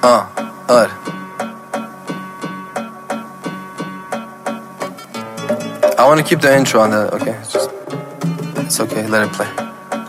آره I want to keep the intro on that, okay? It's okay, let it play.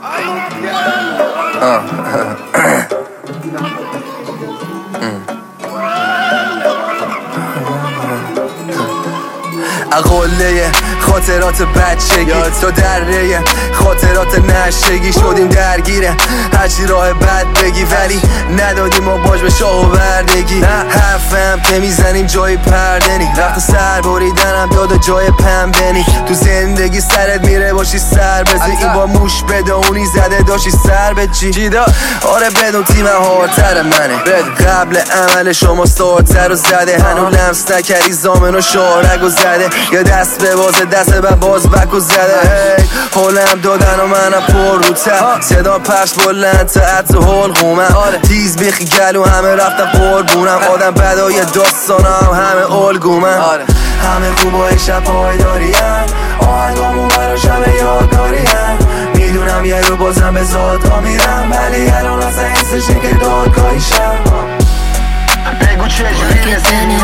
اقله خاطرات بچگی تو دره خاطرات نشگی شدیم درگیره هرچی راه بد بگی ولی ندادیم ما باج به شاه و بردگی حرفم که میزنیم جای پردنی وقت سر بریدنم داد جای پنبنی تو زندگی سرت میره باشی سر بزی این با موش بدونی زده داشتی سر به چی آره بدون تیم هارتر منه قبل عمل شما سارتر رو زده هنو لمس نکردی زامن و شارگو زده یا دست به بازه دست به باز بکو زده حالم دادن و منم پر رو تر صدا پشت بلند تا عطر حلقومم تیز بیخی گلو همه رفتن قربونم آدم بدای داستانم همه الگومم همه خوبای شب پایداریم آهنگامون براش همه یادگاریم میدونم یه رو بازم به ذاتا میرم ولی الان اصلا حسش این که دادگاهیشم بگو چجوری رسیدیم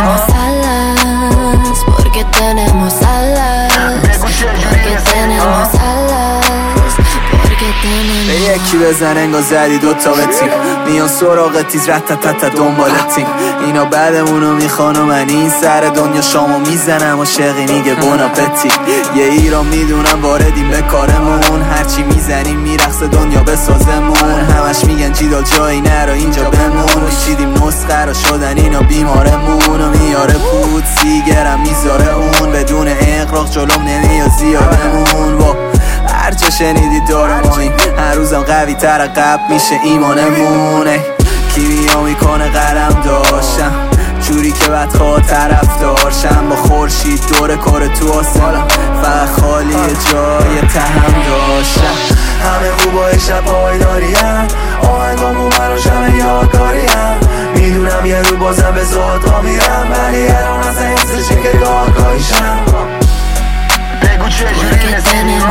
Porque tenemos alas, porque tenemos alas, porque tenemos به یکی بزن انگار زدی دوتا به تیم میان سراغ تیز رتتت دنبال تیم اینا بعدمونو میخوان و من این سر دنیا شامو میزنم و شقی میگه بونا پتی یه ایران میدونم واردیم به کارمون هرچی میزنیم میرقص دنیا بسازمون همش میگن جیدال جایی نرو اینجا بمون میشیدیم نسخه را شدن اینا بیمارمون و میاره پود سیگرم میذاره اون بدون اقراق جلوم نمیاد زیادمون با هر چه شنیدی داره ما این هر روزم قوی تر قبل میشه ایمانمونه کیمیا میکنه قلم داشتم جوری که بدخواه طرف داشتم با خورشید دور کار تو آسمانم فقط خالی جای تهم داشتم همه خوبای شب پایداریم آهنگامون براش همه یادگاریم میدونم یه رو بازم به ذاتا میرم ولی الان اصلا حسش این که دادگاهیشم بگو چجوری رسیدیم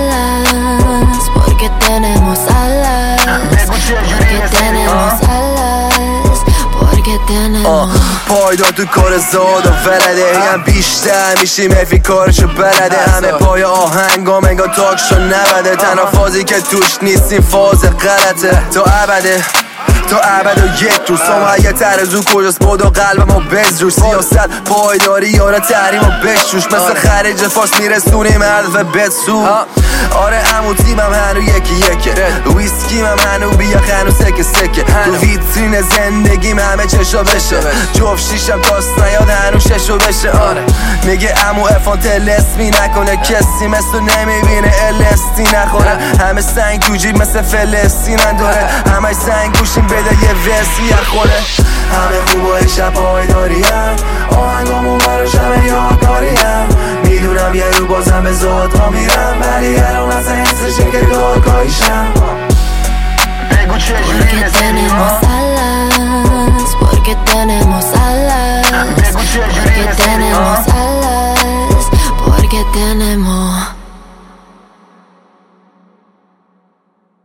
porque tenemos alas, porque tenemos alas, porque tenemos پایدار تو کار زاد و ولده هم بیشتر میشیم افی کارشو بلده همه پای آهنگام انگار تاکشو نبده تنها فازی که توش نیستیم فاز غلطه تا ابده تا ابد و یک روز سامه یه ترزو کجاست بود و قلب ما بزروش سیاست پایداری یاره تحریم و بشوش مثل خریج فارس میرسونیم هدف بسو آره امو تیمم هنو یکی ویسکیم هنو بیا خنو سکه تو ویترین زندگیم همه چشا بشه جفت شیشم تاست نیاد هنو ششو بشه آره میگه امو افان تلسمی نکنه کسی مثل نمیبینه الستی نخوره همه سنگ تو جیب مثل فلسطینن داره همه سنگ گوشیم بده یه وسی خوره همه خوبای شب پایداریم آهنگامون براش همه یادگاریم میدونم یه رو بازم به ذاتا میرم ولی الان اصلا حسش این که دادگاهیشم بگو چجوری tenemos alas